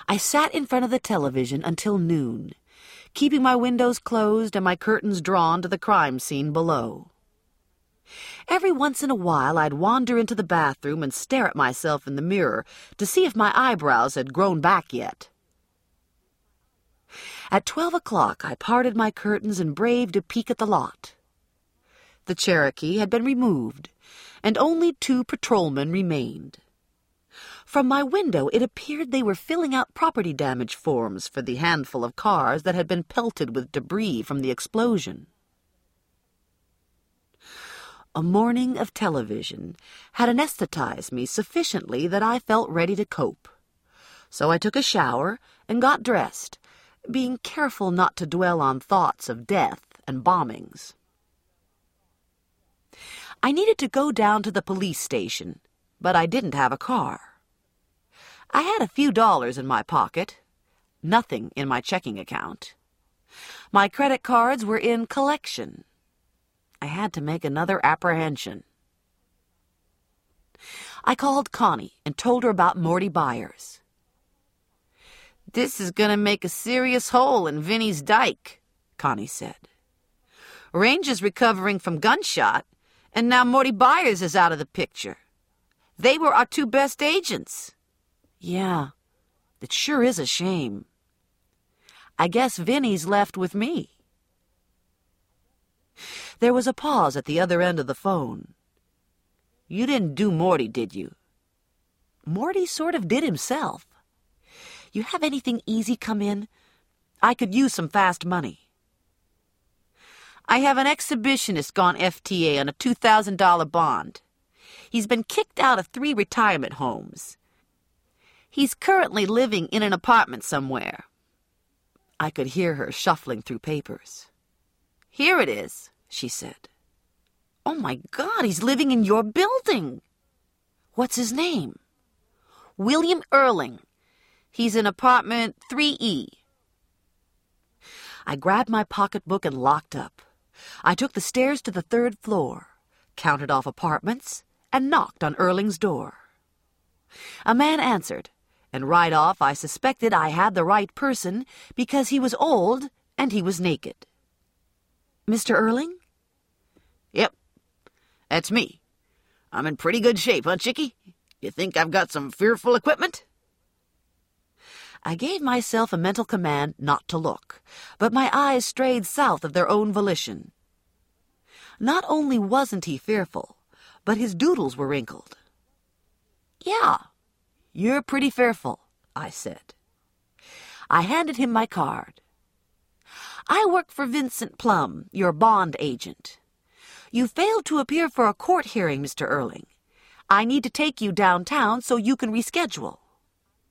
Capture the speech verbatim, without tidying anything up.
I sat in front of the television until noon, keeping my windows closed and my curtains drawn to the crime scene below. Every once in a while I'd wander into the bathroom and stare at myself in the mirror to see if my eyebrows had grown back yet. At twelve o'clock I parted my curtains and braved a peek at the lot. The Cherokee had been removed, and only two patrolmen remained. From my window it appeared they were filling out property damage forms for the handful of cars that had been pelted with debris from the explosion. A morning of television had anesthetized me sufficiently that I felt ready to cope. So I took a shower and got dressed, being careful not to dwell on thoughts of death and bombings. I needed to go down to the police station, but I didn't have a car. I had a few dollars in my pocket, nothing in my checking account. My credit cards were in collection. I had to make another apprehension. I called Connie and told her about Morty Byers. "This is going to make a serious hole in Vinny's dike," Connie said. "Range is recovering from gunshot, and now Morty Byers is out of the picture. They were our two best agents." "Yeah, it sure is a shame. I guess Vinny's left with me." There was a pause at the other end of the phone. "You didn't do Morty, did you?" "Morty sort of did himself. You have anything easy come in? I could use some fast money." "I have an exhibitionist gone F T A on a two thousand dollar bond. He's been kicked out of three retirement homes. He's currently living in an apartment somewhere." I could hear her shuffling through papers. "Here it is," she said. "Oh, my God, he's living in your building." "What's his name?" "William Erling. He's in apartment three E. I grabbed my pocketbook and locked up. I took the stairs to the third floor, counted off apartments, and knocked on Erling's door. A man answered, and right off I suspected I had the right person because he was old and he was naked. "Mister Erling?" "Yep, that's me. I'm in pretty good shape, huh, Chickie? You think I've got some fearful equipment?" I gave myself a mental command not to look, but my eyes strayed south of their own volition. Not only wasn't he fearful, but his doodles were wrinkled. "Yeah, you're pretty fearful," I said. I handed him my card. "I work for Vincent Plum, your bond agent. You failed to appear for a court hearing, Mister Erling. I need to take you downtown so you can reschedule."